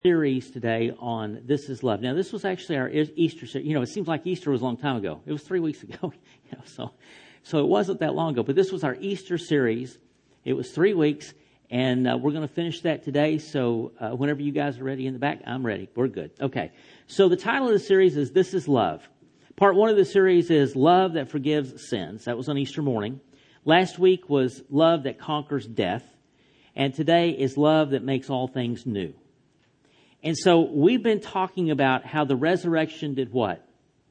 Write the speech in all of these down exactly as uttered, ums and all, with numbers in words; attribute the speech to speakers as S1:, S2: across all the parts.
S1: Series today on This is Love. Now, this was actually our Easter series. You know, it seems like Easter was a long time ago. It was three weeks ago. You know, so, so it wasn't that long ago. But this was our Easter series. It was three weeks, and uh, we're going to finish that today. So uh, whenever you guys are ready in the back, I'm ready. We're good. Okay. So the title of the series is This is Love. Part one of the series is Love That Forgives Sins. That was on Easter morning. Last week was Love That Conquers Death. And today is Love That Makes All Things New. And so we've been talking about how the resurrection did what?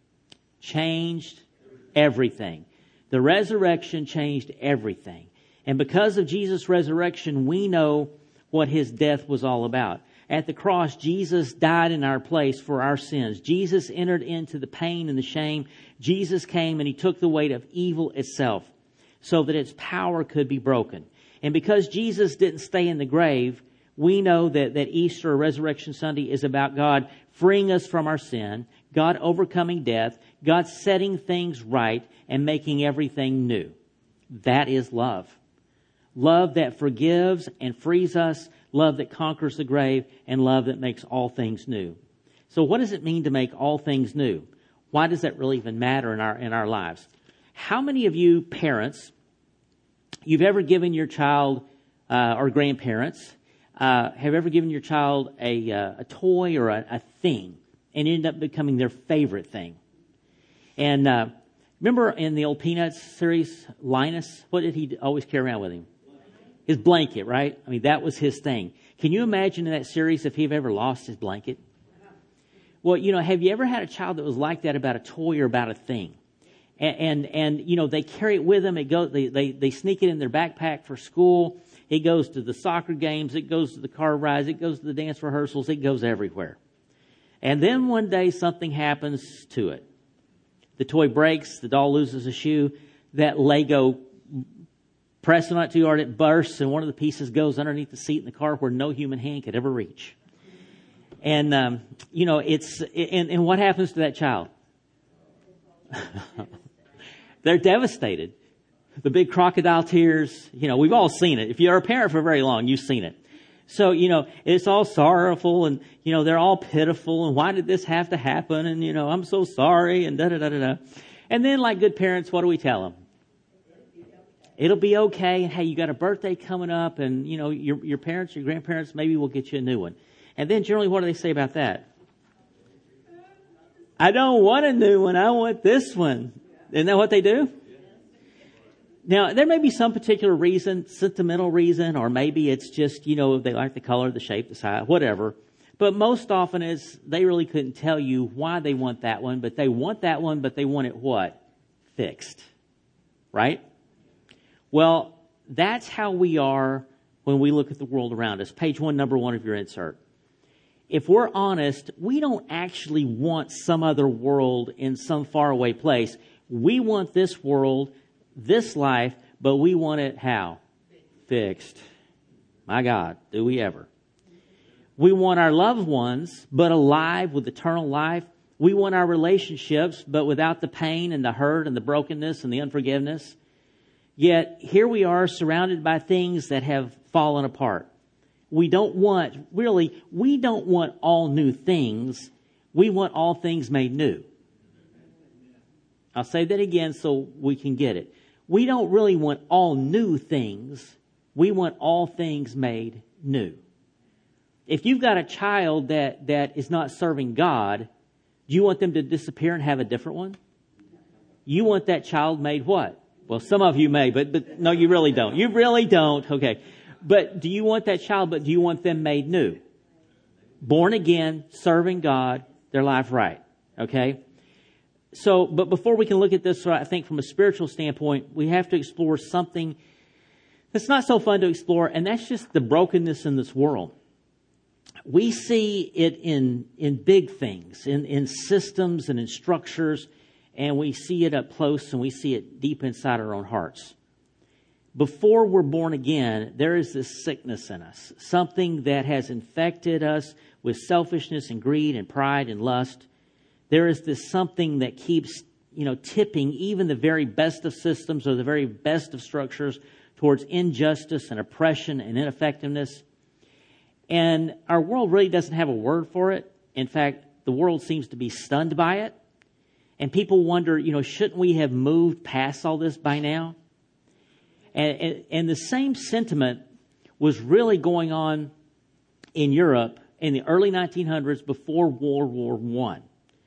S1: Changed everything. The resurrection changed everything. And because of Jesus' resurrection, we know what His death was all about. At the cross, Jesus died in our place for our sins. Jesus entered into the pain and the shame. Jesus came and He took the weight of evil itself so that its power could be broken. And because Jesus didn't stay in the grave, we know that, that Easter or Resurrection Sunday is about God freeing us from our sin, God overcoming death, God setting things right and making everything new. That is love. Love that forgives and frees us, love that conquers the grave, and love that makes all things new. So what does it mean to make all things new? Why does that really even matter in our in our lives? How many of you parents, you've ever given your child uh, or grandparents, Uh, have ever given your child a uh, a toy or a, a thing and it ended up becoming their favorite thing? And uh, remember in the old Peanuts series, Linus, what did he always carry around with him? His blanket, right? I mean, that was his thing. Can you imagine in that series if he ever lost his blanket? Well, you know, have you ever had a child that was like that about a toy or about a thing? And, and, and you know, they carry it with them. It goes, they, they, they sneak it in their backpack for school. It goes to the soccer games. It goes to the car rides. It goes to the dance rehearsals. It goes everywhere. And then one day something happens to it. The toy breaks. The doll loses a shoe. That Lego, pressing on it too hard, it bursts, and one of the pieces goes underneath the seat in the car where no human hand could ever reach. And, um, you know, it's, and, and what happens to that child? They're devastated. The big crocodile tears, you know, we've all seen it. If you're a parent for very long, you've seen it. So, you know, it's all sorrowful and, you know, they're all pitiful and why did this have to happen? And, you know, I'm so sorry and da da da da da. And then like good parents, what do we tell them? It'll be okay. And hey, you got a birthday coming up and, you know, your, your parents, your grandparents, maybe we'll get you a new one. And then generally, what do they say about that? I don't want a new one. I want this one. Isn't that what they do? Now, there may be some particular reason, sentimental reason, or maybe it's just, you know, they like the color, the shape, the size, whatever. But most often is they really couldn't tell you why they want that one, but they want that one, but they want it what? Fixed. Right? Well, that's how we are when we look at the world around us. Page one, number one of your insert. If we're honest, we don't actually want some other world in some faraway place. We want this world, this life, but we want it how? Fixed. My God, do we ever? We want our loved ones, but alive with eternal life. We want our relationships, but without the pain and the hurt and the brokenness and the unforgiveness. Yet here we are surrounded by things that have fallen apart. We don't want, really, we don't want all new things. We want all things made new. I'll say that again so we can get it. We don't really want all new things. We want all things made new. If you've got a child that, that is not serving God, do you want them to disappear and have a different one? You want that child made what? Well, some of you may, but, but no, you really don't. You really don't. Okay. But do you want that child, but do you want them made new? Born again, serving God, their life right. Okay? So, but before we can look at this, I think from a spiritual standpoint, we have to explore something that's not so fun to explore, and that's just the brokenness in this world. We see it in, in big things, in, in systems and in structures, and we see it up close and we see it deep inside our own hearts. Before we're born again, there is this sickness in us, something that has infected us with selfishness and greed and pride and lust. There is this something that keeps, you know, tipping even the very best of systems or the very best of structures towards injustice and oppression and ineffectiveness. And our world really doesn't have a word for it. In fact, the world seems to be stunned by it. And people wonder, you know, shouldn't we have moved past all this by now? And, and, and the same sentiment was really going on in Europe in the early nineteen hundreds before World War One.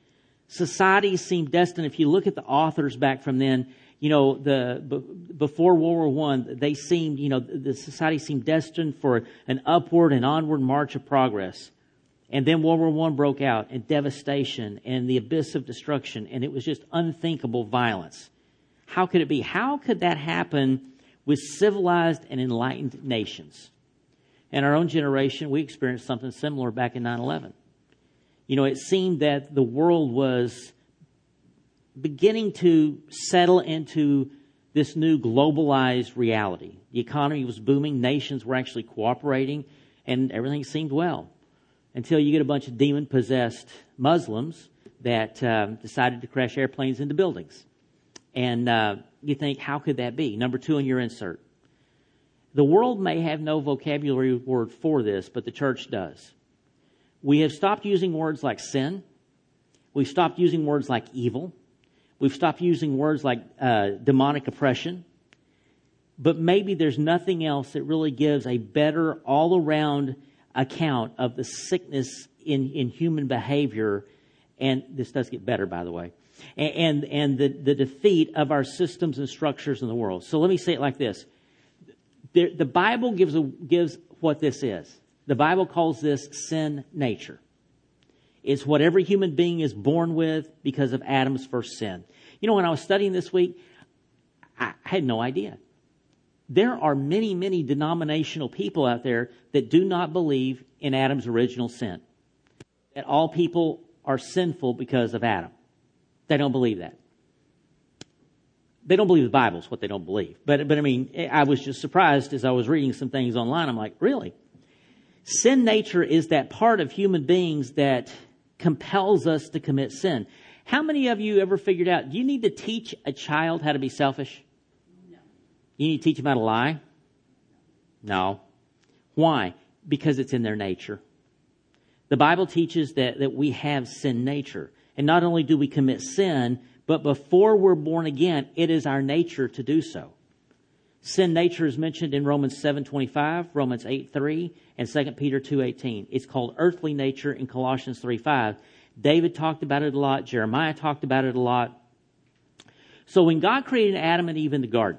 S1: Society seemed destined, if you look at the authors back from then, you know, the b- before World War One, they seemed, you know, the society seemed destined for an upward and onward march of progress. And then World War One broke out, and devastation and the abyss of destruction, and it was just unthinkable violence. How could it be? How could that happen with civilized and enlightened nations? In our own generation, we experienced something similar back in nine eleven. You know, it seemed that the world was beginning to settle into this new globalized reality. The economy was booming, nations were actually cooperating, and everything seemed well. Until you get a bunch of demon-possessed Muslims that um, decided to crash airplanes into buildings. And uh, you think, how could that be? Number two in your insert. The world may have no vocabulary word for this, but the church does. We have stopped using words like sin. We've stopped using words like evil. We've stopped using words like uh, demonic oppression. But maybe there's nothing else that really gives a better all-around account of the sickness in, in human behavior. And this does get better, by the way. And, and, and the, the defeat of our systems and structures in the world. So let me say it like this. The, the Bible gives, a, gives what this is. The Bible calls this sin nature. It's what every human being is born with because of Adam's first sin. You know, when I was studying this week, I had no idea. There are many, many denominational people out there that do not believe in Adam's original sin. That all people are sinful because of Adam. They don't believe that. They don't believe the Bible is what they don't believe. But, but I mean, I was just surprised as I was reading some things online. I'm like, really? Sin nature is that part of human beings that compels us to commit sin. How many of you ever figured out, do you need to teach a child how to be selfish? No. You need to teach them how to lie? No. Why? Because it's in their nature. The Bible teaches that, that we have sin nature. And not only do we commit sin, but before we're born again, it is our nature to do so. Sin nature is mentioned in Romans seven twenty-five, Romans eight three, and Second Peter two eighteen. It's called earthly nature in Colossians three five. David talked about it a lot. Jeremiah talked about it a lot. So when God created Adam and Eve in the garden,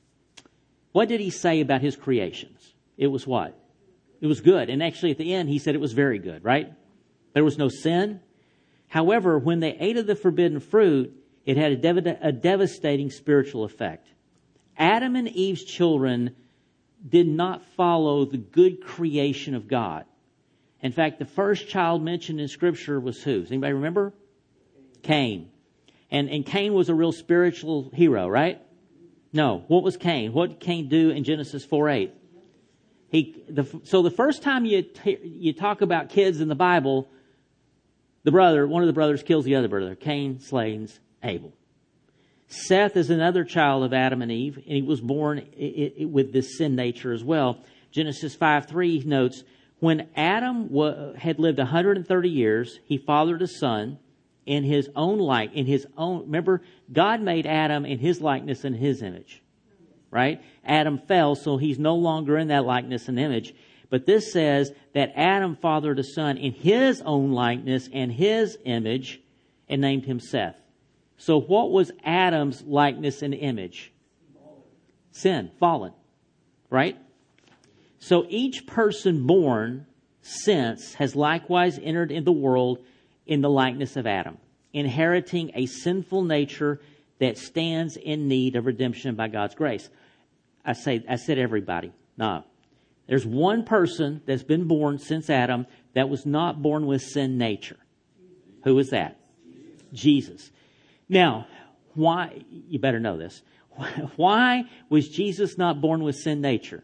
S1: what did he say about his creations? It was what? It was good. And actually at the end, he said it was very good, right? There was no sin. However, when they ate of the forbidden fruit, it had a, dev- a devastating spiritual effect. Adam and Eve's children did not follow the good creation of God. In fact, the first child mentioned in Scripture was who? Does anybody remember? Cain. And, and Cain was a real spiritual hero, right? No. What was Cain? What did Cain do in Genesis four eight? He, the, so the first time you t- you talk about kids in the Bible, the brother, one of the brothers kills the other brother. Cain slays Abel. Seth is another child of Adam and Eve, and he was born I- I- with this sin nature as well. Genesis five three notes, when Adam wa- had lived one hundred thirty years, he fathered a son in his own like, in his own, remember, God made Adam in his likeness and his image, right? Adam fell, so he's no longer in that likeness and image. But this says that Adam fathered a son in his own likeness and his image and named him Seth. So what was Adam's likeness and image? Sin, fallen, right? So each person born since has likewise entered in the world in the likeness of Adam, inheriting a sinful nature that stands in need of redemption by God's grace. I say, I said everybody. No. There's one person that's been born since Adam that was not born with sin nature. Who is that? Jesus. Now, why, you better know this. Why was Jesus not born with sin nature?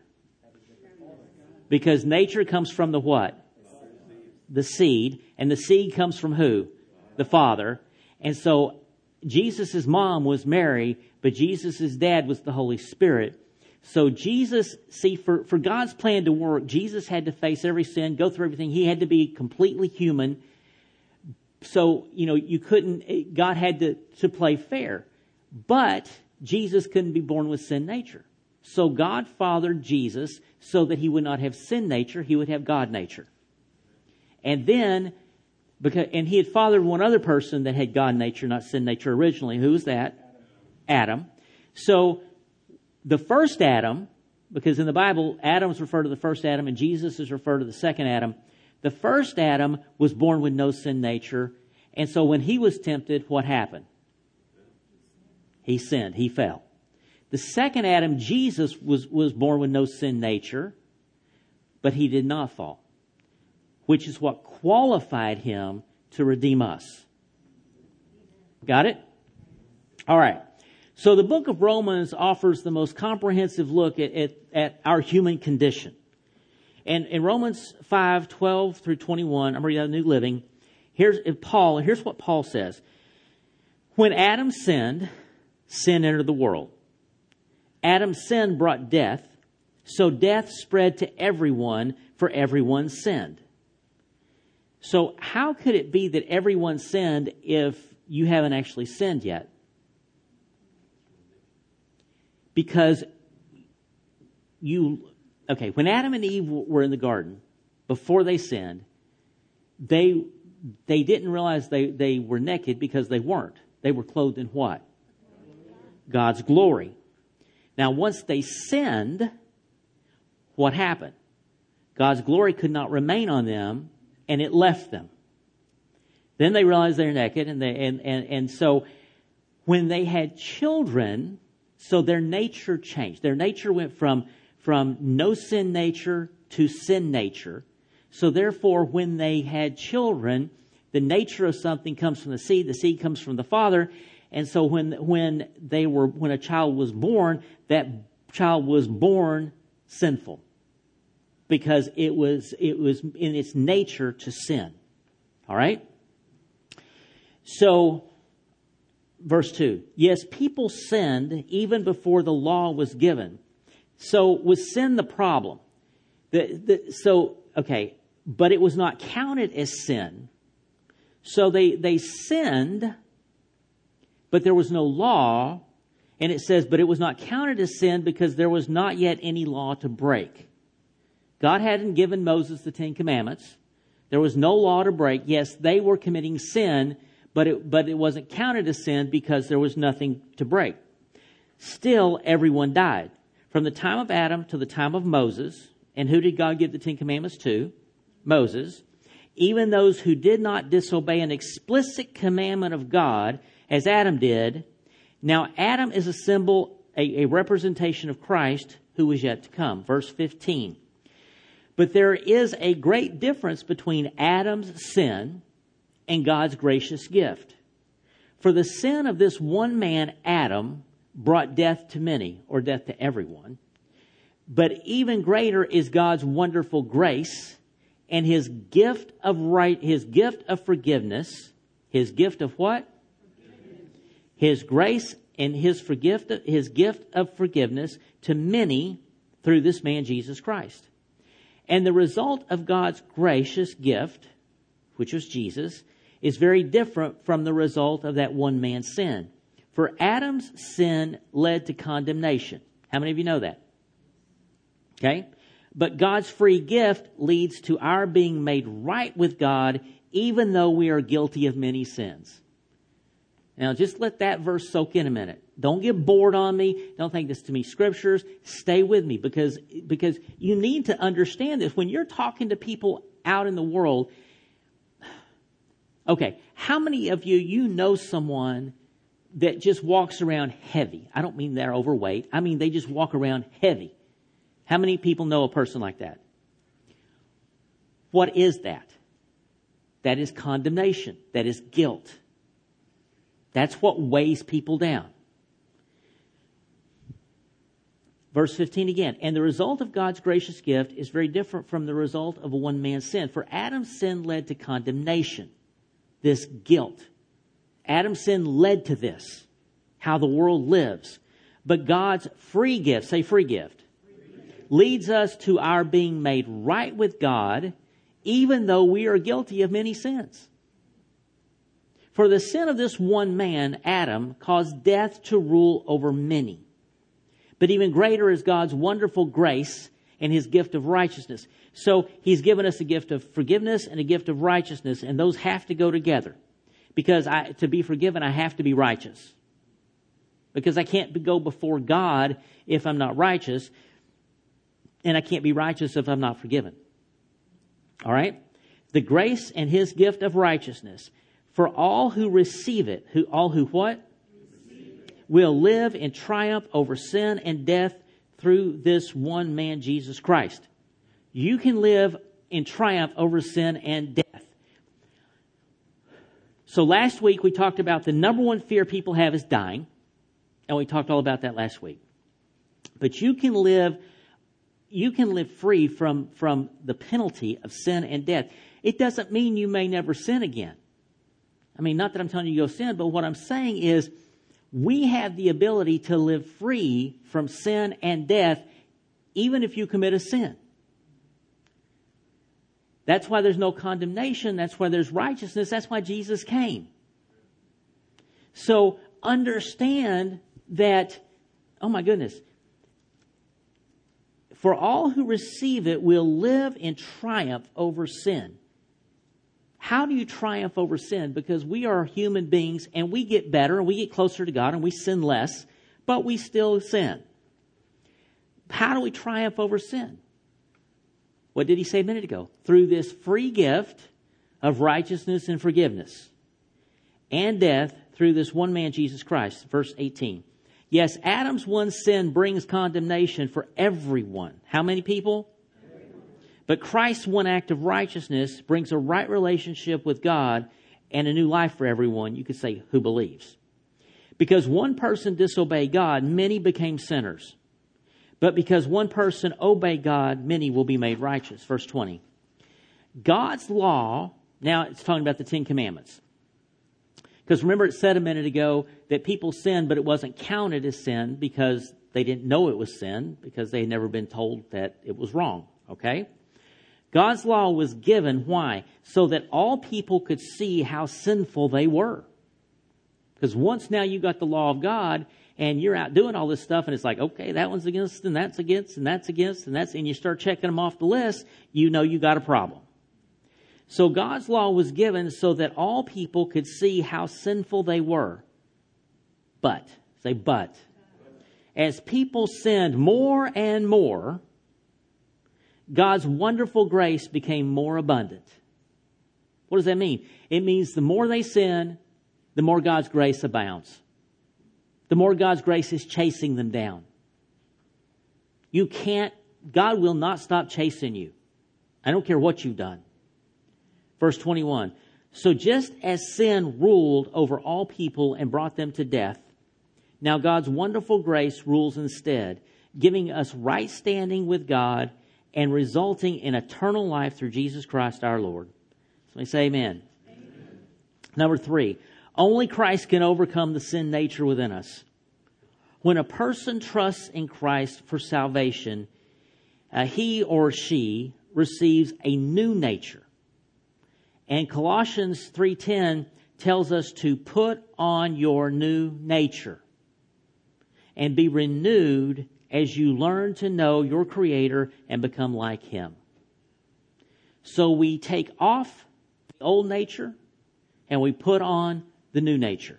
S1: Because nature comes from the what? The seed. And the seed comes from who? The Father. And so Jesus' mom was Mary, but Jesus' dad was the Holy Spirit. So Jesus, see, for, for God's plan to work, Jesus had to face every sin, go through everything. He had to be completely human. So, you know, you couldn't, God had to, to play fair. But Jesus couldn't be born with sin nature. So God fathered Jesus so that he would not have sin nature, he would have God nature. And then, because and he had fathered one other person that had God nature, not sin nature originally. Who was that? Adam. So the first Adam, because in the Bible, Adam is referred to the first Adam and Jesus is referred to the second Adam. The first Adam was born with no sin nature. And so when he was tempted, what happened? He sinned. He fell. The second Adam, Jesus, was, was born with no sin nature, but he did not fall, which is what qualified him to redeem us. Got it? All right. So the book of Romans offers the most comprehensive look at, at, at our human condition. And in Romans five, twelve through twenty-one, I'm reading out of New Living. Here's Paul, here's what Paul says. When Adam sinned, sin entered the world. Adam's sin brought death, so death spread to everyone, for everyone sinned. So how could it be that everyone sinned if you haven't actually sinned yet? Because you, okay, when Adam and Eve were in the garden, before they sinned, they they didn't realize they, they were naked because they weren't. They were clothed in what? God's glory. Now, once they sinned, what happened? God's glory could not remain on them, and it left them. Then they realized they're naked, and they and, and, and so when they had children, so their nature changed. Their nature went from, from no sin nature to sin nature. So therefore, when they had children, the nature of something comes from the seed, the seed comes from the father. And so when when they were when a child was born, that child was born sinful. Because it was it was in its nature to sin. All right? So verse two. Yes, people sinned even before the law was given. So was sin the problem? The, the, so, okay, but it was not counted as sin. So they, they sinned, but there was no law. And it says, but it was not counted as sin because there was not yet any law to break. God hadn't given Moses the Ten Commandments. There was no law to break. Yes, they were committing sin, but it, but it wasn't counted as sin because there was nothing to break. Still, everyone died. From the time of Adam to the time of Moses. And who did God give the Ten Commandments to? Moses. Even those who did not disobey an explicit commandment of God, as Adam did. Now, Adam is a symbol, a, a representation of Christ who was yet to come. Verse fifteen. But there is a great difference between Adam's sin and God's gracious gift. For the sin of this one man, Adam, brought death to many, or death to everyone. But even greater is God's wonderful grace and his gift of right, his gift of forgiveness. His gift of what? His grace and his forgive, his gift of forgiveness to many through this man, Jesus Christ. And the result of God's gracious gift, which was Jesus, is very different from the result of that one man's sin. For Adam's sin led to condemnation. How many of you know that? Okay? But God's free gift leads to our being made right with God, even though we are guilty of many sins. Now, just let that verse soak in a minute. Don't get bored on me. Don't think this to me scriptures. Stay with me because, because you need to understand this. When you're talking to people out in the world, okay, how many of you, you know someone that just walks around heavy? I don't mean they're overweight. I mean they just walk around heavy. How many people know a person like that? What is that? That is condemnation. That is guilt. That's what weighs people down. Verse fifteen again. And the result of God's gracious gift is very different from the result of a one man's sin. For Adam's sin led to condemnation. This guilt. Adam's sin led to this. How the world lives. But God's free gift, say free gift, leads us to our being made right with God, even though we are guilty of many sins. For the sin of this one man, Adam, caused death to rule over many. But even greater is God's wonderful grace and His gift of righteousness. So He's given us a gift of forgiveness and a gift of righteousness, and those have to go together. Because I, to be forgiven, I have to be righteous. Because I can't go before God if I'm not righteous, and I can't be righteous if I'm not forgiven. All right? The grace and His gift of righteousness. For all who receive it, who all who what? Will live in triumph over sin and death through this one man, Jesus Christ. You can live in triumph over sin and death. So last week we talked about the number one fear people have is dying. And we talked all about that last week. But you can live, you can live free from, from the penalty of sin and death. It doesn't mean you may never sin again. I mean, not that I'm telling you to go sin, but what I'm saying is we have the ability to live free from sin and death even if you commit a sin. That's why there's no condemnation. That's why there's righteousness. That's why Jesus came. So understand that, oh my goodness, for all who receive it will live in triumph over sin. How do you triumph over sin? Because we are human beings and we get better and we get closer to God and we sin less, but we still sin. How do we triumph over sin? What did he say a minute ago? Through this free gift of righteousness and forgiveness and death through this one man, Jesus Christ. Verse eighteen. Yes, Adam's one sin brings condemnation for everyone. How many people? But Christ's one act of righteousness brings a right relationship with God and a new life for everyone, you could say, who believes. Because one person disobeyed God, many became sinners. But because one person obeyed God, many will be made righteous. Verse twenty. God's law, now it's talking about the Ten Commandments. Because remember it said a minute ago that people sinned, but it wasn't counted as sin because they didn't know it was sin, because they had never been told that it was wrong. Okay? God's law was given, why? So that all people could see how sinful they were. Because once now you got the law of God and you're out doing all this stuff and it's like, okay, that one's against and that's against and that's against and that's, and you start checking them off the list, you know you got a problem. So God's law was given so that all people could see how sinful they were. But, say but, as people sinned more and more, God's wonderful grace became more abundant. What does that mean? It means the more they sin, the more God's grace abounds. The more God's grace is chasing them down. You can't, God will not stop chasing you. I don't care what you've done. Verse twenty-one. So just as sin ruled over all people and brought them to death, now God's wonderful grace rules instead, giving us right standing with God and resulting in eternal life through Jesus Christ our Lord. So we say amen. Amen. Number three, only Christ can overcome the sin nature within us. When a person trusts in Christ for salvation, uh, he or she receives a new nature. And Colossians three ten tells us to put on your new nature and be renewed as you learn to know your Creator and become like Him. So we take off the old nature and we put on the new nature.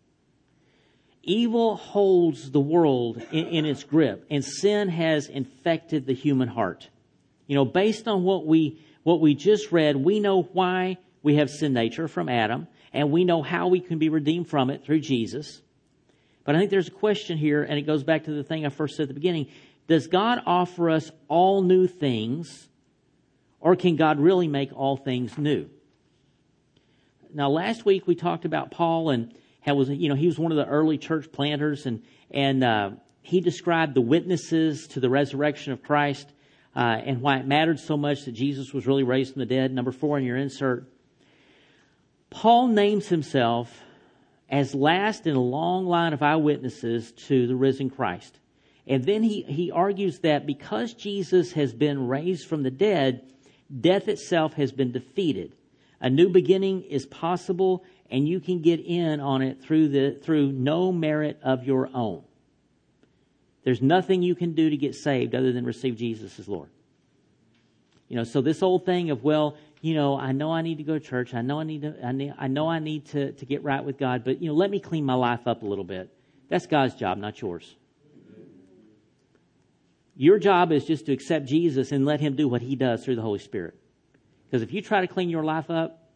S1: Evil holds the world in, in its grip, and sin has infected the human heart. You know, based on what we what we just read, we know why we have sin nature from Adam, and we know how we can be redeemed from it through Jesus. But I think there's a question here, and it goes back to the thing I first said at the beginning. Does God offer us all new things, or can God really make all things new? Now, last week we talked about Paul, and how was you know he was one of the early church planters, and and uh, he described the witnesses to the resurrection of Christ uh, and why it mattered so much that Jesus was really raised from the dead. Number four in your insert, Paul names himself as last in a long line of eyewitnesses to the risen Christ. And then he, he argues that because Jesus has been raised from the dead, death itself has been defeated. A new beginning is possible, and you can get in on it through the through no merit of your own. There's nothing you can do to get saved other than receive Jesus as Lord. You know, so this old thing of, well, you know, I know I need to go to church. I know I need to, I, need, I know I need to, to get right with God, but, you know, let me clean my life up a little bit. That's God's job, not yours. Your job is just to accept Jesus and let Him do what He does through the Holy Spirit. Because if you try to clean your life up,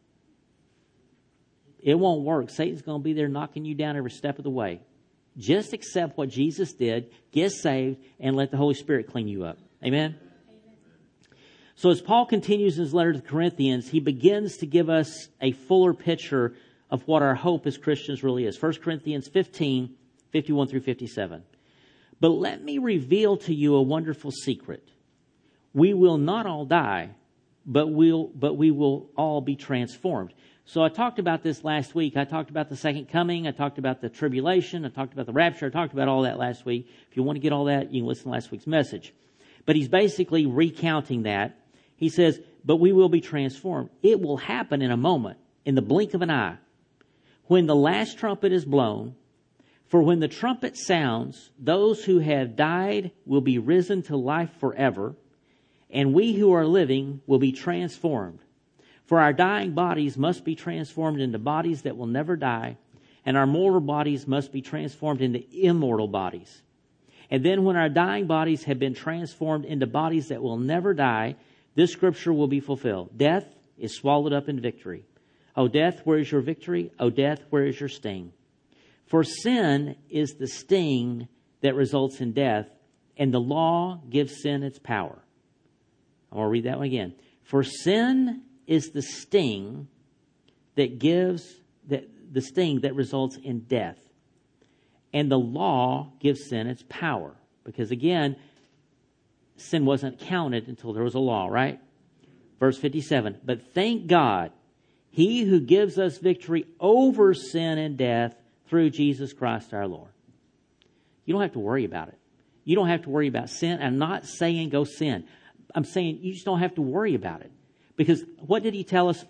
S1: it won't work. Satan's going to be there knocking you down every step of the way. Just accept what Jesus did, get saved, and let the Holy Spirit clean you up. Amen? So as Paul continues his letter to the Corinthians, he begins to give us a fuller picture of what our hope as Christians really is. First Corinthians fifteen, fifty-one through fifty-seven. But let me reveal to you a wonderful secret. We will not all die, but we'll, but we will all be transformed. So I talked about this last week. I talked about the second coming. I talked about the tribulation. I talked about the rapture. I talked about all that last week. If you want to get all that, you can listen to last week's message. But he's basically recounting that. He says, but we will be transformed. It will happen in a moment, in the blink of an eye, when the last trumpet is blown. For when the trumpet sounds, those who have died will be risen to life forever, and we who are living will be transformed. For our dying bodies must be transformed into bodies that will never die, and our mortal bodies must be transformed into immortal bodies. And then when our dying bodies have been transformed into bodies that will never die, this scripture will be fulfilled. Death is swallowed up in victory. O death, where is your victory? O death, where is your sting? For sin is the sting that results in death, and the law gives sin its power. I want to read that one again. For sin is the sting that gives that the sting that results in death, and the law gives sin its power. Because again, sin wasn't counted until there was a law, right? Verse fifty-seven. But thank God, He who gives us victory over sin and death through Jesus Christ our Lord. You don't have to worry about it. You don't have to worry about sin. I'm not saying go sin. I'm saying you just don't have to worry about it. Because what did He tell us?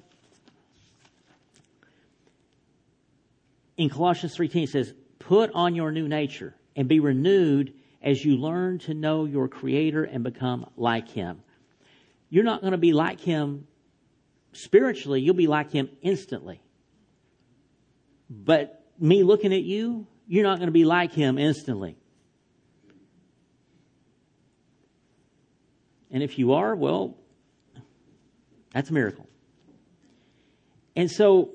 S1: In Colossians three ten, it says, put on your new nature and be renewed as you learn to know your Creator and become like Him. You're not going to be like Him spiritually. You'll be like Him instantly. But me looking at you, you're not going to be like Him instantly. And if you are, well, that's a miracle. And so,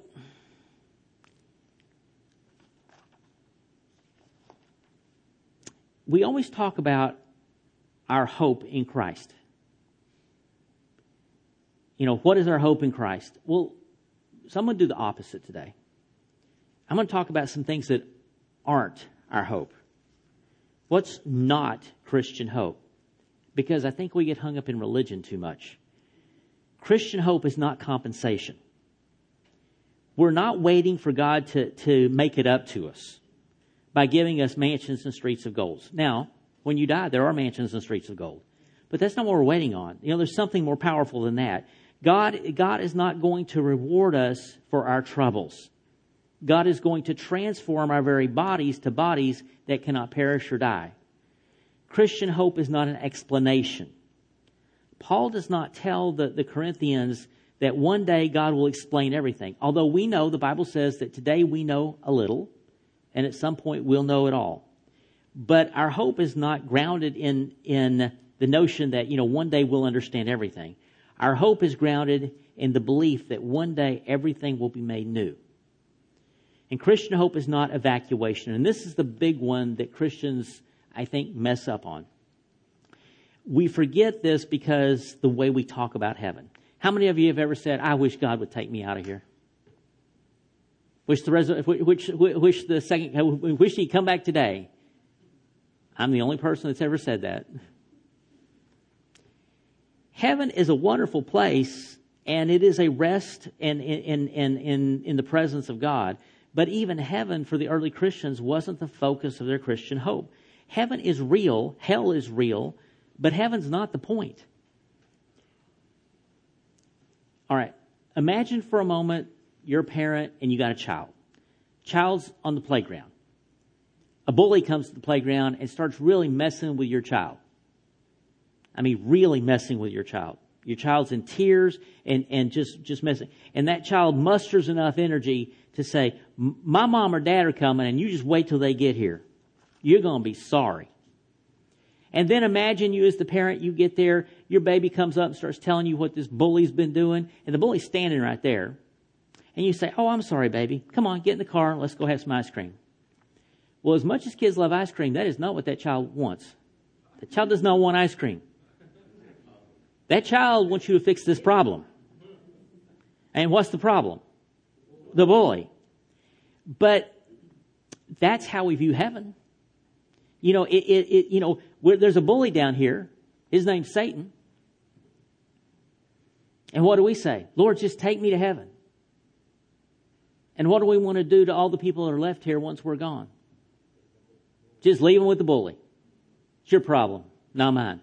S1: we always talk about our hope in Christ. You know, what is our hope in Christ? Well, so I'm going to do the opposite today. I'm going to talk about some things that aren't our hope. What's not Christian hope? Because I think we get hung up in religion too much. Christian hope is not compensation. We're not waiting for God to, to make it up to us by giving us mansions and streets of gold. Now, when you die, there are mansions and streets of gold. But that's not what we're waiting on. You know, there's something more powerful than that. God, God is not going to reward us for our troubles. God is going to transform our very bodies to bodies that cannot perish or die. Christian hope is not an explanation. Paul does not tell the, the Corinthians that one day God will explain everything. Although we know, the Bible says that today we know a little, and at some point we'll know it all. But our hope is not grounded in, in the notion that, you know, one day we'll understand everything. Our hope is grounded in the belief that one day everything will be made new. And Christian hope is not evacuation. And this is the big one that Christians, I think, mess up on. We forget this because the way we talk about heaven. How many of you have ever said, I wish God would take me out of here? Wish the, res- wish, wish the second, wish He'd come back today. I'm the only person that's ever said that. Heaven is a wonderful place, and it is a rest in, in, in, in, in the presence of God. But even heaven for the early Christians wasn't the focus of their Christian hope. Heaven is real, hell is real, but heaven's not the point. All right, imagine for a moment you're a parent and you got a child. Child's on the playground. A bully comes to the playground and starts really messing with your child. I mean, really messing with your child. Your child's in tears and, and just, just messing. And that child musters enough energy to say, my mom or dad are coming and you just wait till they get here. You're going to be sorry. And then imagine you as the parent, you get there, your baby comes up and starts telling you what this bully's been doing, and the bully's standing right there. And you say, oh, I'm sorry, baby. Come on, get in the car. Let's go have some ice cream. Well, as much as kids love ice cream, that is not what that child wants. The child does not want ice cream. That child wants you to fix this problem. And what's the problem? The bully. But that's how we view heaven. You know, it, it, it you know, where there's a bully down here. His name's Satan. And what do we say? Lord, just take me to heaven. And what do we want to do to all the people that are left here once we're gone? Just leave them with the bully. It's your problem, not mine.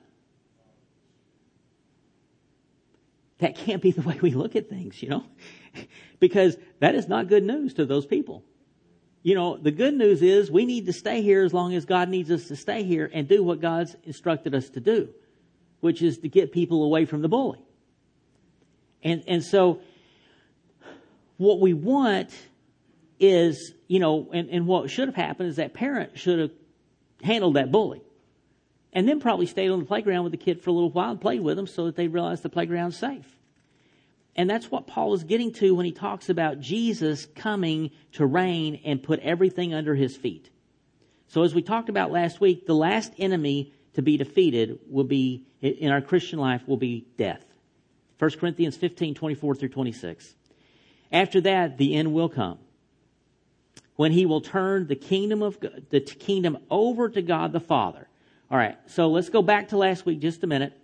S1: That can't be the way we look at things, you know, because that is not good news to those people. You know, the good news is we need to stay here as long as God needs us to stay here and do what God's instructed us to do, which is to get people away from the bully. And, and so what we want is, you know, and, and what should have happened is that parent should have handled that bully and then probably stayed on the playground with the kid for a little while and played with them so that they realized the playground's safe. And that's what Paul is getting to when he talks about Jesus coming to reign and put everything under his feet. So as we talked about last week, the last enemy to be defeated will be, in our Christian life, will be death. First Corinthians fifteen, twenty-four through twenty-six. After that, the end will come, when he will turn the kingdom of God, the kingdom over to God the Father. All right, so let's go back to last week just a minute.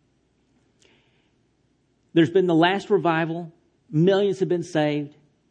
S1: There's been the last revival. Millions have been saved.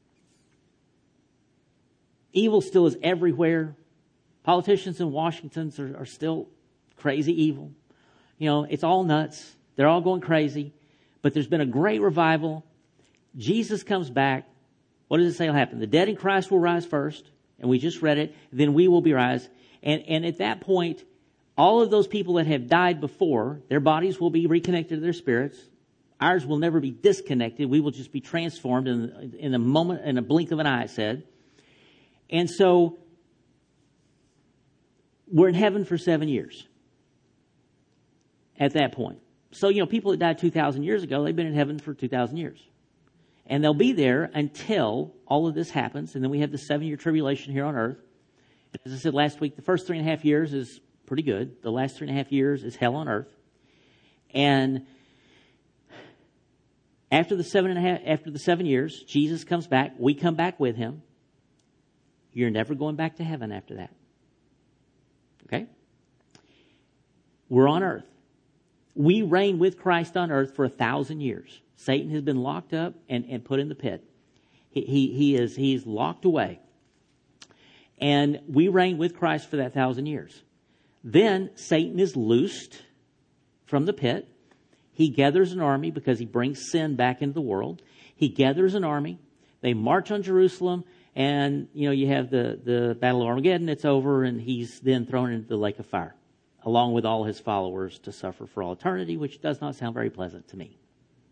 S1: Evil still is everywhere. Politicians in Washington are, are still crazy evil. You know, it's all nuts. They're all going crazy. But there's been a great revival. Jesus comes back. What does it say will happen? The dead in Christ will rise first. And we just read it. Then we will be raised. And, and at that point, all of those people that have died before, their bodies will be reconnected to their spirits. Ours will never be disconnected. We will just be transformed in, in a moment, in a blink of an eye, it said. And so, we're in heaven for seven years at that point. So, you know, people that died two thousand years ago, they've been in heaven for two thousand years. And they'll be there until all of this happens. And then we have the seven-year tribulation here on earth. As I said last week, the first three and a half years is pretty good. The last three and a half years is hell on earth. And after the seven and a half, after the seven years, Jesus comes back. We come back with him. You're never going back to heaven after that. Okay? We're on earth. We reign with Christ on earth for a thousand years. Satan has been locked up and, and put in the pit. He, he, he is he is locked away. And we reign with Christ for that thousand years. Then Satan is loosed from the pit. He gathers an army because he brings sin back into the world. He gathers an army. They march on Jerusalem. And, you know, you have the, the Battle of Armageddon. It's over. And he's then thrown into the lake of fire, along with all his followers, to suffer for all eternity, which does not sound very pleasant to me.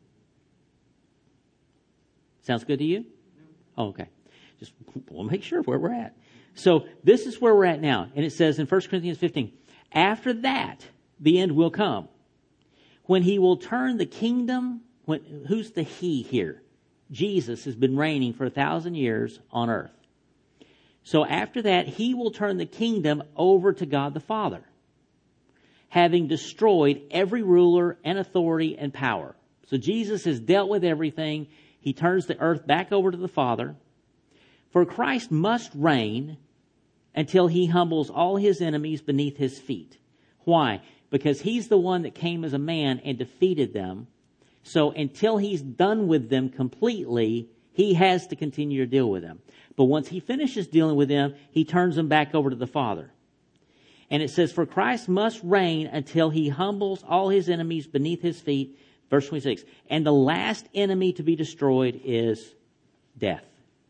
S1: Sounds good to you? Oh, okay. Just we'll make sure where we're at. So this is where we're at now. And it says in First Corinthians fifteen, after that, the end will come, when he will turn the kingdom. When, who's the he here? Jesus has been reigning for a thousand years on earth. So after that, he will turn the kingdom over to God the Father, having destroyed every ruler and authority and power. So Jesus has dealt with everything. He turns the earth back over to the Father. For Christ must reign until he humbles all his enemies beneath his feet. Why? Because he's the one that came as a man and defeated them. So until he's done with them completely, He has to continue to deal with them. But once he finishes dealing with them, he turns them back over to the Father. And it says, for Christ must reign until he humbles all his enemies beneath his feet. Verse twenty-six. And the last enemy to be destroyed is death.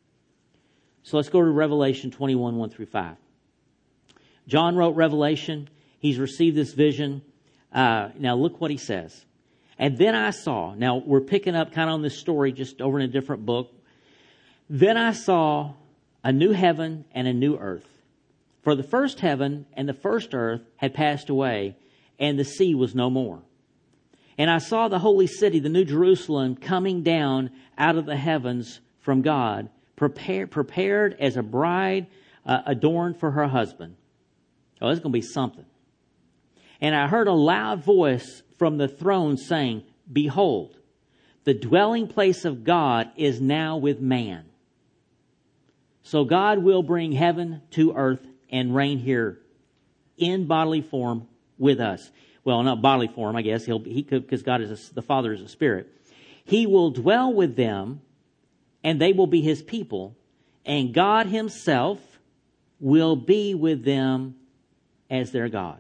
S1: So let's go to Revelation twenty-one, one through five. John wrote Revelation. He's received this vision. Uh, now look what he says. And then I saw, now we're picking up kind of on this story just over in a different book. Then I saw a new heaven and a new earth. For the first heaven and the first earth had passed away, and the sea was no more. And I saw the holy city, the new Jerusalem, coming down out of the heavens from God, prepared, prepared as a bride uh, adorned for her husband. Oh, it's going to be something. And I heard a loud voice from the throne saying, behold, the dwelling place of God is now with man. So God will bring heaven to earth and reign here in bodily form with us. Well, not bodily form, I guess. He'll he could, because God is a, the Father is a spirit. He will dwell with them, and they will be his people, and God himself will be with them as their God.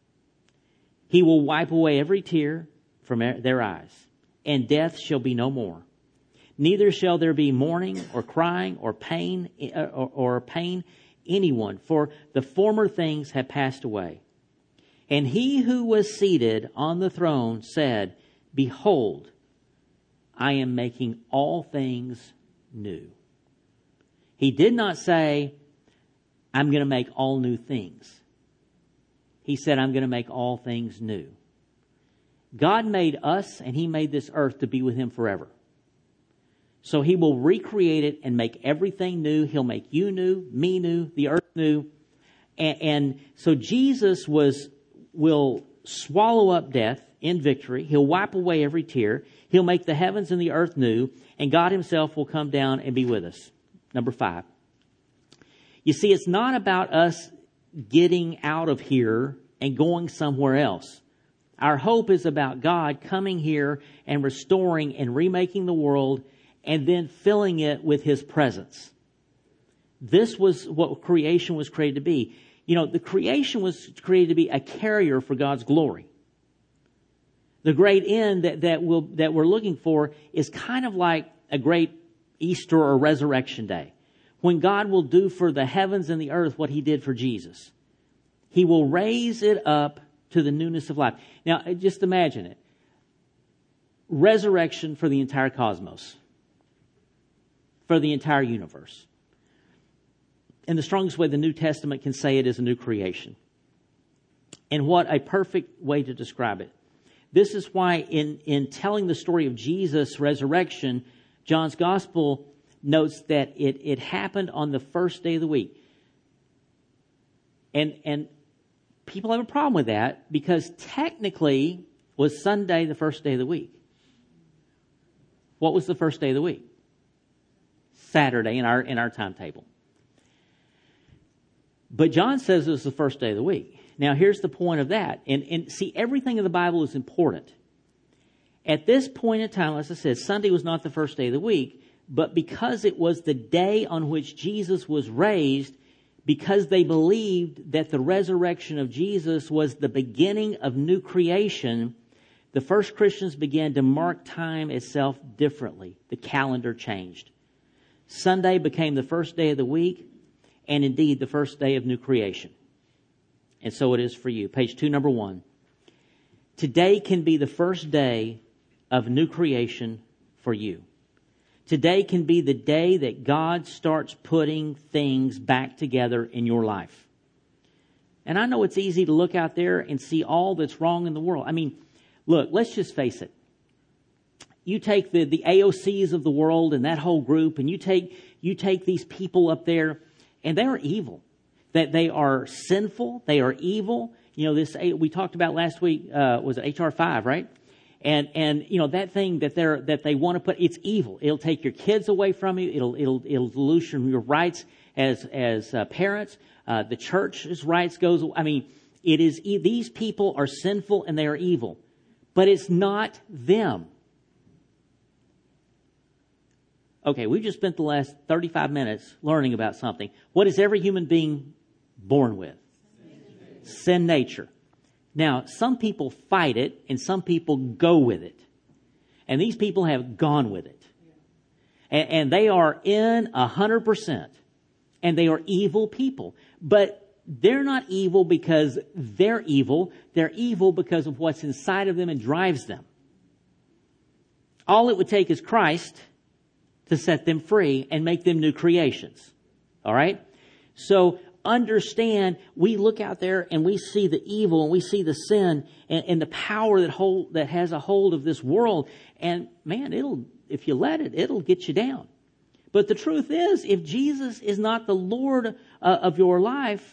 S1: He will wipe away every tear from their eyes, and death shall be no more. Neither shall there be mourning or crying or pain or, or pain anyone, for the former things have passed away. And he who was seated on the throne said, behold, I am making all things new. He did not say, I'm going to make all new things. He said, I'm going to make all things new. God made us and he made this earth to be with him forever. So he will recreate it and make everything new. He'll make you new, me new, the earth new. And, and so Jesus was will swallow up death in victory. He'll wipe away every tear. He'll make the heavens and the earth new. And God himself will come down and be with us. Number five. You see, it's not about us getting out of here and going somewhere else. Our hope is about God coming here and restoring and remaking the world and then filling it with his presence. This was what creation was created to be. You know, the creation was created to be a carrier for God's glory. The great end that, that, we'll, that we're looking for is kind of like a great Easter or Resurrection Day, when God will do for the heavens and the earth what he did for Jesus. He will raise it up to the newness of life. Now, just imagine it. Resurrection for the entire cosmos. For the entire universe. And the strongest way the New Testament can say it is a new creation. And what a perfect way to describe it. This is why in, in telling the story of Jesus' resurrection, John's Gospel notes that it, it happened on the first day of the week. And, and people have a problem with that because technically was Sunday the first day of the week. What was the first day of the week? Saturday in our in our timetable. But John says it was the first day of the week. Now here's the point of that. And, and see, everything in the Bible is important. At this point in time, as I said, Sunday was not the first day of the week, but because it was the day on which Jesus was raised, because they believed that the resurrection of Jesus was the beginning of new creation, the first Christians began to mark time itself differently. The calendar changed. Sunday became the first day of the week, and indeed the first day of new creation. And so it is for you. Page two, number one. Today can be the first day of new creation for you. Today can be the day that God starts putting things back together in your life. And I know it's easy to look out there and see all that's wrong in the world. I mean, look, let's just face it. You take the, the A O Cs of the world and that whole group, and you take you take these people up there, and they are evil. That they are sinful, they are evil. You know, this we talked about last week uh, was H R five, right? And and you know that thing that they're that they want to put, it's evil. It'll take your kids away from you. It'll it'll it'll loosen your rights as as uh, parents. Uh, the church's rights goes. I mean, it is these people are sinful and they are evil, but it's not them. Okay, we've just spent the last thirty-five minutes learning about something. What is every human being born with? Sin nature. Now, some people fight it and some people go with it. And these people have gone with it. And, and they are in a hundred percent. And they are evil people. But they're not evil because they're evil. They're evil because of what's inside of them and drives them. All it would take is Christ to set them free and make them new creations. All right? So understand, we look out there and we see the evil and we see the sin and, and the power that hold, that has a hold of this world. And man, it'll, if you let it, it'll get you down. But the truth is, if Jesus is not the Lord uh, of your life,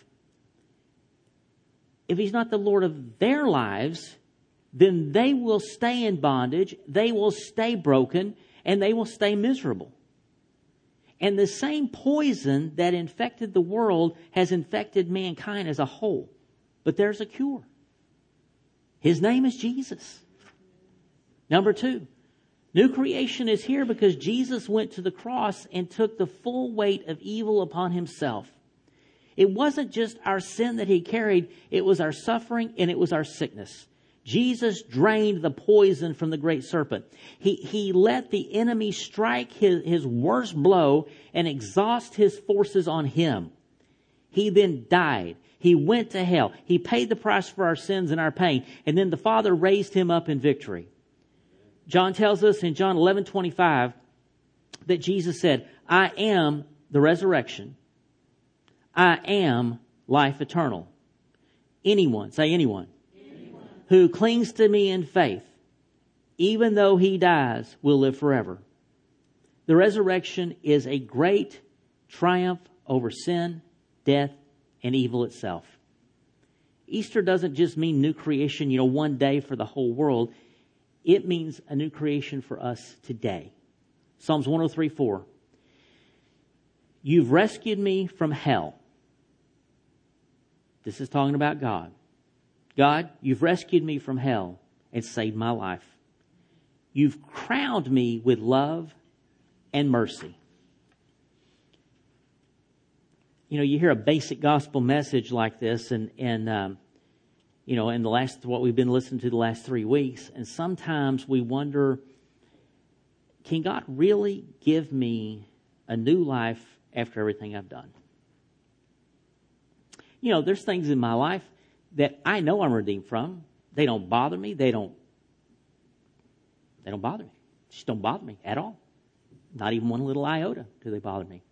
S1: if He's not the Lord of their lives, then they will stay in bondage, they will stay broken, and they will stay miserable. And the same poison that infected the world has infected mankind as a whole. But there's a cure. His name is Jesus. Number two, new creation is here because Jesus went to the cross and took the full weight of evil upon Himself. It wasn't just our sin that He carried, it was our suffering and it was our sickness. Jesus drained the poison from the great serpent. He, he let the enemy strike his, his worst blow and exhaust his forces on Him. He then died. He went to hell. He paid the price for our sins and our pain. And then the Father raised Him up in victory. John tells us in John eleven twenty-five that Jesus said, I am the resurrection. I am life eternal. Anyone, say anyone, anyone, who clings to me in faith, even though he dies, will live forever. The resurrection is a great triumph over sin, death, and evil itself. Easter doesn't just mean new creation, you know, one day for the whole world. It means a new creation for us today. Psalms one oh three four. You've rescued me from hell. This is talking about God. God, you've rescued me from hell and saved my life. You've crowned me with love and mercy. You know, you hear a basic gospel message like this and, and um, you know, in the last, what we've been listening to the last three weeks, and sometimes we wonder, can God really give me a new life after everything I've done? You know, there's things in my life that I know I'm redeemed from. They don't bother me. They don't, they don't bother me. Just don't bother me at all. Not even one little iota do they bother me.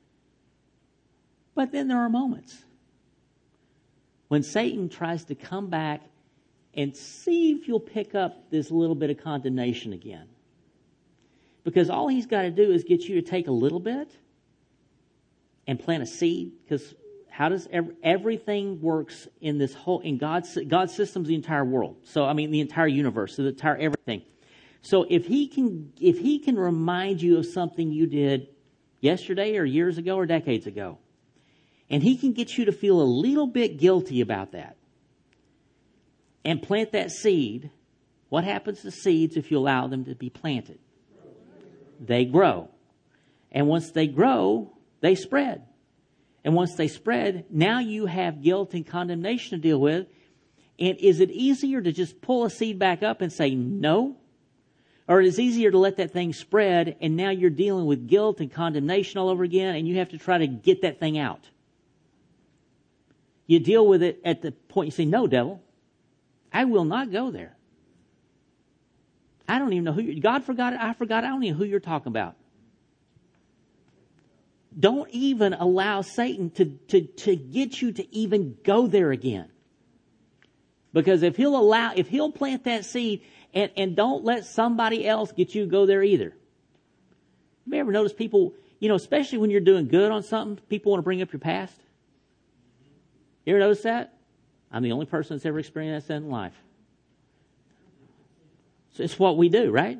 S1: But then there are moments when Satan tries to come back and see if you'll pick up this little bit of condemnation again. Because all he's got to do is get you to take a little bit and plant a seed. Because how does every, everything works in this whole, in God's, God's system's the entire world. So, I mean, the entire universe, the entire everything. So if he can, if he can remind you of something you did yesterday or years ago or decades ago, and he can get you to feel a little bit guilty about that and plant that seed, what happens to seeds if you allow them to be planted? They grow. And once they grow, they spread. And once they spread, now you have guilt and condemnation to deal with. And is it easier to just pull a seed back up and say no? Or it is easier to let that thing spread and now you're dealing with guilt and condemnation all over again and you have to try to get that thing out? You deal with it at the point you say, no, devil, I will not go there. I don't even know who you, God forgot it, I forgot, I don't even know who you're talking about. Don't even allow Satan to, to, to get you to even go there again. Because if he'll allow, if he'll plant that seed and, and don't let somebody else get you to go there either. Have you ever noticed people, you know, especially when you're doing good on something, people want to bring up your past? You ever notice that? I'm the only person that's ever experienced that in life. So it's what we do, right?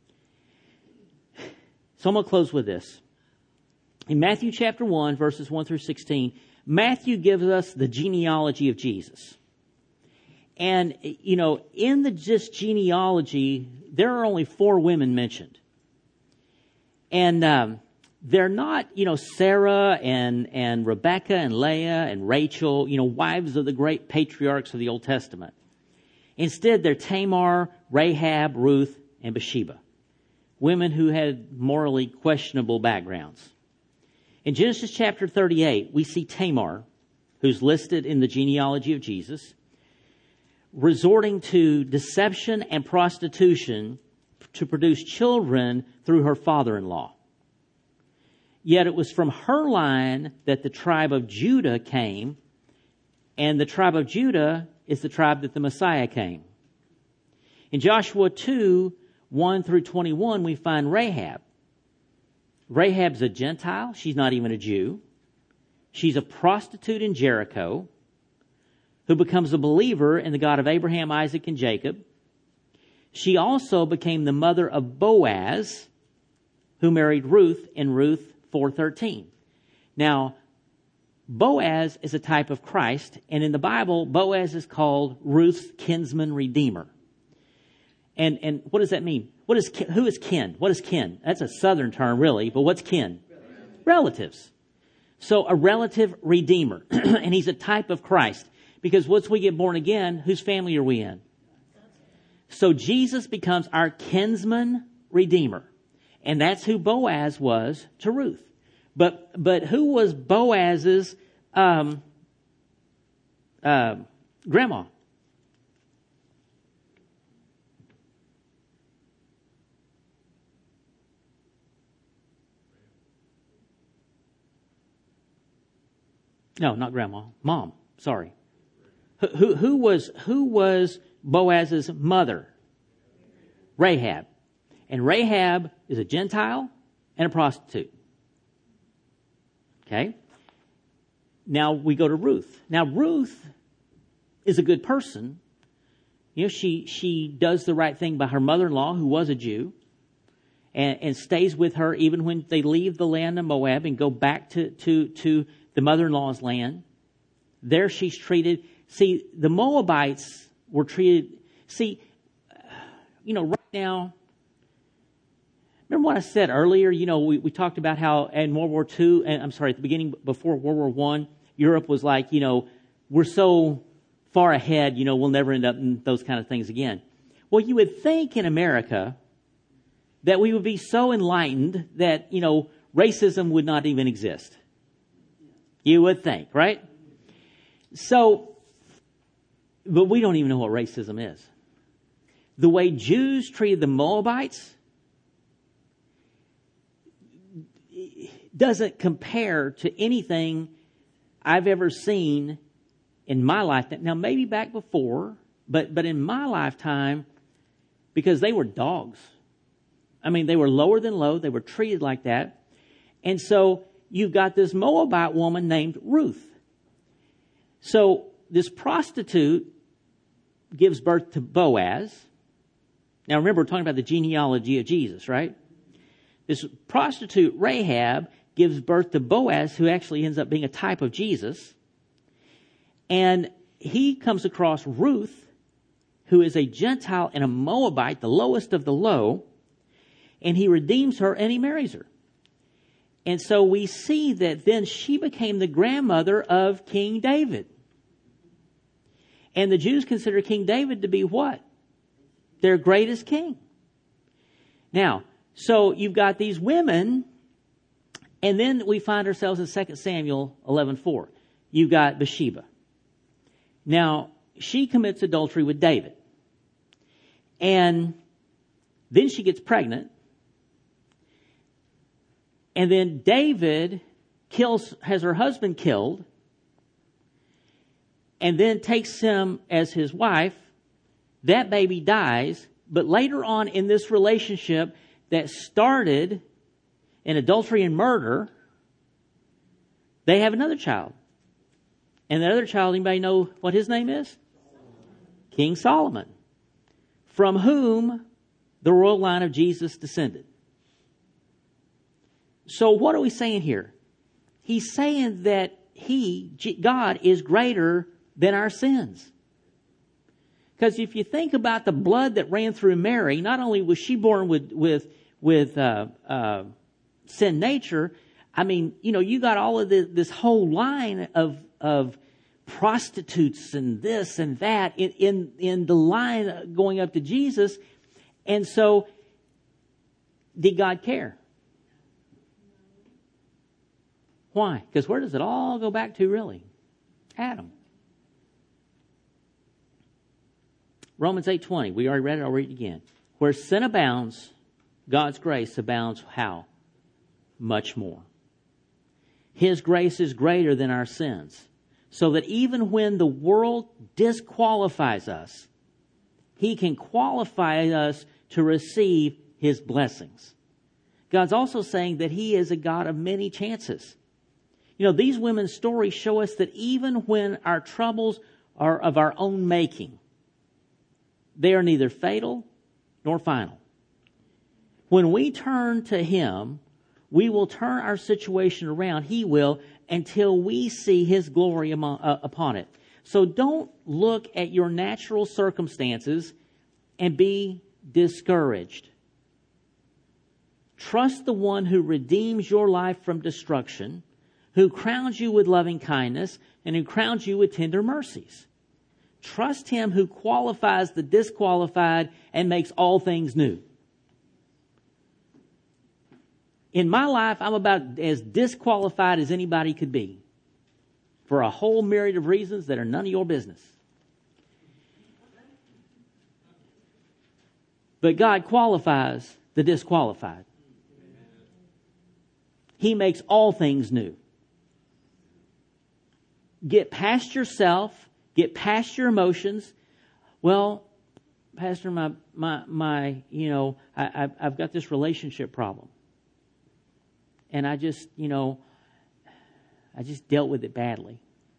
S1: So I'm going to close with this. In Matthew chapter one, verses one through sixteen, Matthew gives us the genealogy of Jesus. And, you know, in the just genealogy, there are only four women mentioned. And um, they're not, you know, Sarah and, and Rebecca and Leah and Rachel, you know, wives of the great patriarchs of the Old Testament. Instead, they're Tamar, Rahab, Ruth, and Bathsheba, women who had morally questionable backgrounds. In Genesis chapter thirty-eight, we see Tamar, who's listed in the genealogy of Jesus, resorting to deception and prostitution to produce children through her father-in-law. Yet it was from her line that the tribe of Judah came, and the tribe of Judah is the tribe that the Messiah came. In Joshua two, one through twenty-one, we find Rahab. Rahab's a Gentile. She's not even a Jew. She's a prostitute in Jericho who becomes a believer in the God of Abraham, Isaac, and Jacob. She also became the mother of Boaz, who married Ruth in Ruth four thirteen. Now, Boaz is a type of Christ, and in the Bible, Boaz is called Ruth's kinsman redeemer. And and what does that mean? What is who is kin? What is kin? That's a southern term, really, but what's kin? Relatives. So a relative redeemer, and he's a type of Christ. Because once we get born again, whose family are we in? So Jesus becomes our kinsman redeemer. And that's who Boaz was to Ruth. But but who was Boaz's um, uh, grandma? No, not grandma. Mom. Sorry. Who, who, who was who was Boaz's mother? Rahab. And Rahab is a Gentile and a prostitute. Okay? Now we go to Ruth. Now Ruth is a good person. You know, she she does the right thing by her mother-in-law, who was a Jew, and, and stays with her even when they leave the land of Moab and go back to, to, to the mother-in-law's land. There she's treated. See, the Moabites were treated. See, you know, right now, remember what I said earlier? You know, we, we talked about how in World War Two, and I'm sorry, at the beginning, before World War One, Europe was like, you know, we're so far ahead, you know, we'll never end up in those kind of things again. Well, you would think in America that we would be so enlightened that, you know, racism would not even exist. You would think, right? So, but we don't even know what racism is. The way Jews treated the Moabites doesn't compare to anything I've ever seen in my lifetime. Now, maybe back before, but but in my lifetime, because they were dogs. I mean, they were lower than low. They were treated like that. And so you've got this Moabite woman named Ruth. So this prostitute gives birth to Boaz. Now, remember, we're talking about the genealogy of Jesus, right? This prostitute, Rahab, gives birth to Boaz, who actually ends up being a type of Jesus. And he comes across Ruth, who is a Gentile and a Moabite, the lowest of the low, and he redeems her and he marries her. And so we see that then she became the grandmother of King David. And the Jews consider King David to be what? Their greatest king. Now, so you've got these women, and then we find ourselves in Second Samuel eleven four. You've got Bathsheba. Now, she commits adultery with David. And then she gets pregnant. And then David kills, has her husband killed, and then takes him as his wife. That baby dies, but later on in this relationship that started in adultery and murder, they have another child. And that other child, anybody know what his name is? King Solomon, from whom the royal line of Jesus descended. So what are we saying here? He's saying that he, God, is greater than our sins. Because if you think about the blood that ran through Mary, not only was she born with with with uh, uh, sin nature, I mean, you know, you got all of the, this whole line of of prostitutes and this and that in, in in the line going up to Jesus. And so, did God care? Why? Because where does it all go back to, really? Adam. Romans eight twenty. We already read it. I'll read it again. Where sin abounds, God's grace abounds how? Much more. His grace is greater than our sins, so that even when the world disqualifies us, He can qualify us to receive His blessings. God's also saying that He is a God of many chances. You know, these women's stories show us that even when our troubles are of our own making, they are neither fatal nor final. When we turn to Him, we will turn our situation around. He will, until we see His glory among, uh, upon it. So don't look at your natural circumstances and be discouraged. Trust the one who redeems your life from destruction, who crowns you with loving kindness, and who crowns you with tender mercies. Trust Him who qualifies the disqualified and makes all things new. In my life, I'm about as disqualified as anybody could be for a whole myriad of reasons that are none of your business. But God qualifies the disqualified. He makes all things new. Get past yourself. Get past your emotions. Well, Pastor, my my my, you know, I, I've, I've got this relationship problem, and I just, you know, I just dealt with it badly.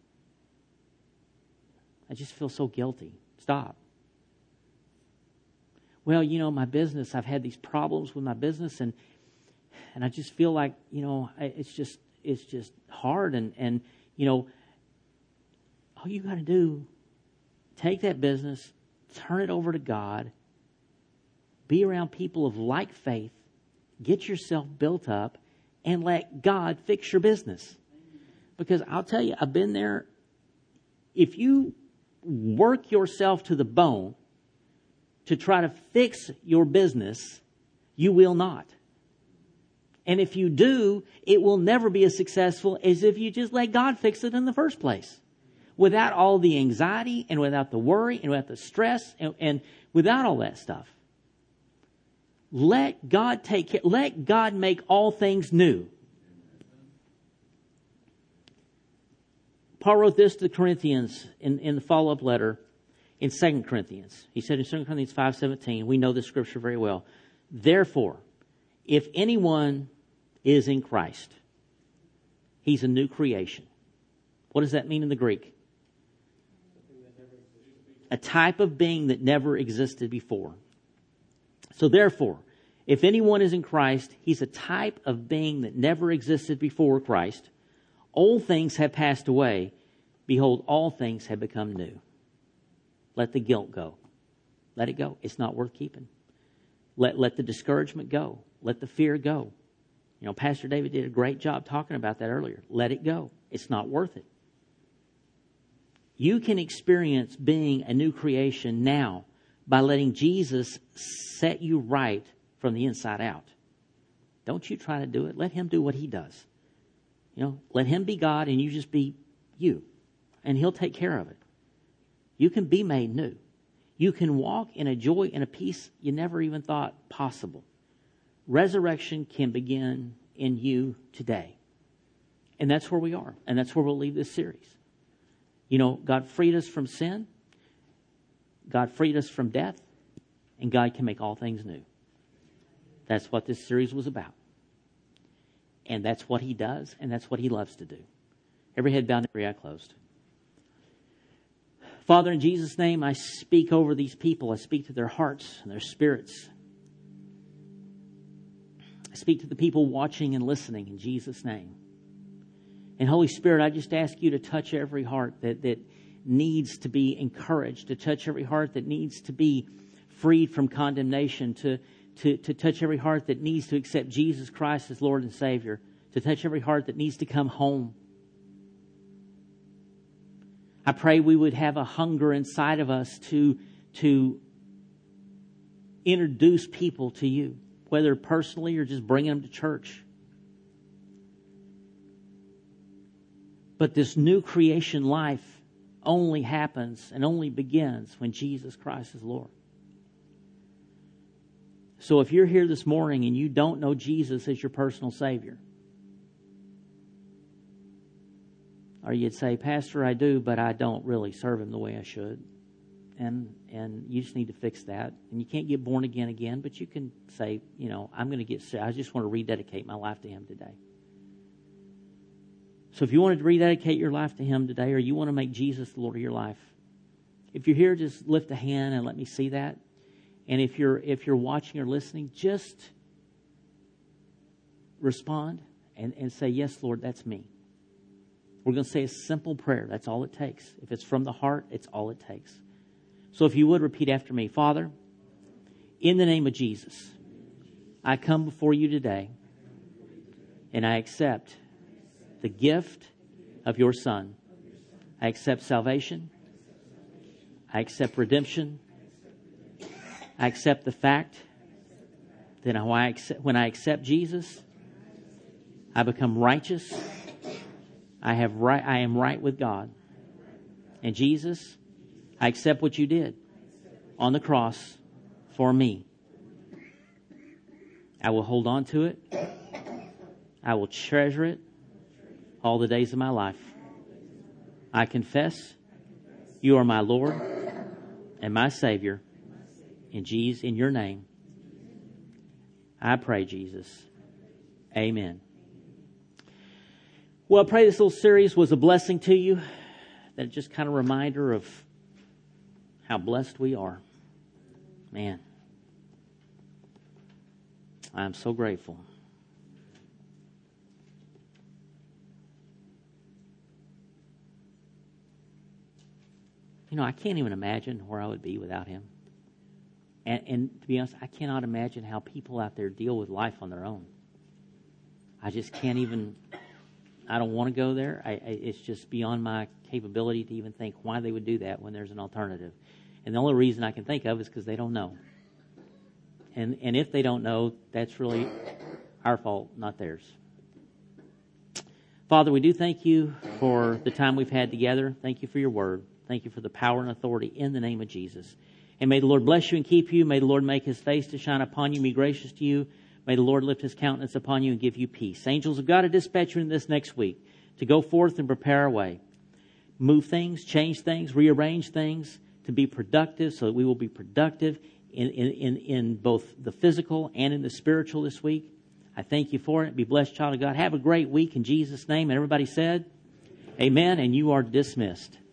S1: I just feel so guilty. Stop. Well, you know, my business, I've had these problems with my business, and and I just feel like, you know, it's just it's just hard, and and you know. All you got to do, take that business, turn it over to God, be around people of like faith, get yourself built up, and let God fix your business. Because I'll tell you, I've been there. If you work yourself to the bone to try to fix your business, you will not. And if you do, it will never be as successful as if you just let God fix it in the first place. Without all the anxiety and without the worry and without the stress and, and without all that stuff. Let God take care. Let God make all things new. Paul wrote this to the Corinthians in, in the follow-up letter in Second Corinthians. He said in Second Corinthians five seventeen, we know this scripture very well. Therefore, if anyone is in Christ, he's a new creation. What does that mean in the Greek? A type of being that never existed before. So therefore, if anyone is in Christ, he's a type of being that never existed before Christ. Old things have passed away. Behold, all things have become new. Let the guilt go. Let it go. It's not worth keeping. Let, let the discouragement go. Let the fear go. You know, Pastor David did a great job talking about that earlier. Let it go. It's not worth it. You can experience being a new creation now by letting Jesus set you right from the inside out. Don't you try to do it. Let Him do what He does. You know, let Him be God and you just be you. And He'll take care of it. You can be made new. You can walk in a joy and a peace you never even thought possible. Resurrection can begin in you today. And that's where we are. And that's where we'll leave this series. You know, God freed us from sin. God freed us from death. And God can make all things new. That's what this series was about. And that's what He does. And that's what He loves to do. Every head bowed and every eye closed. Father, in Jesus' name, I speak over these people. I speak to their hearts and their spirits. I speak to the people watching and listening in Jesus' name. And Holy Spirit, I just ask you to touch every heart that, that needs to be encouraged, to touch every heart that needs to be freed from condemnation, to, to, to touch every heart that needs to accept Jesus Christ as Lord and Savior, to touch every heart that needs to come home. I pray we would have a hunger inside of us to, to introduce people to you, whether personally or just bringing them to church. But this new creation life only happens and only begins when Jesus Christ is Lord. So if you're here this morning and you don't know Jesus as your personal Savior, or you'd say, Pastor, I do, but I don't really serve Him the way I should. And and you just need to fix that. And you can't get born again again, but you can say, you know, I'm going to get saved. I just want to rededicate my life to Him today. So if you wanted to rededicate your life to Him today, or you want to make Jesus the Lord of your life, if you're here, just lift a hand and let me see that. And if you're if you're watching or listening, just respond and, and say, yes, Lord, that's me. We're going to say a simple prayer. That's all it takes. If it's from the heart, it's all it takes. So if you would repeat after me. Father, in the name of Jesus, I come before you today and I accept the gift of your Son. I accept salvation. I accept redemption. I accept the fact that when I accept, when I accept Jesus, I become righteous. I have right. I am right with God. And Jesus, I accept what you did on the cross for me. I will hold on to it. I will treasure it all the days of my life. I confess you are my Lord and my Savior. In Jesus, in your name, I pray, Jesus. Amen. Well, I pray this little series was a blessing to you. That just kind of a reminder of how blessed we are. Man, I'm so grateful. You know, I can't even imagine where I would be without Him. And, and to be honest, I cannot imagine how people out there deal with life on their own. I just can't even, I don't want to go there. I, I, it's just beyond my capability to even think why they would do that when there's an alternative. And the only reason I can think of is because they don't know. And and if they don't know, that's really our fault, not theirs. Father, we do thank you for the time we've had together. Thank you for your word. Thank you for the power and authority in the name of Jesus. And may the Lord bless you and keep you. May the Lord make His face to shine upon you and be gracious to you. May the Lord lift His countenance upon you and give you peace. Angels of God, to dispatch you in this next week to go forth and prepare our way. Move things, change things, rearrange things to be productive so that we will be productive in, in, in, in both the physical and in the spiritual this week. I thank you for it. Be blessed, child of God. Have a great week in Jesus' name. And everybody said, amen, and you are dismissed.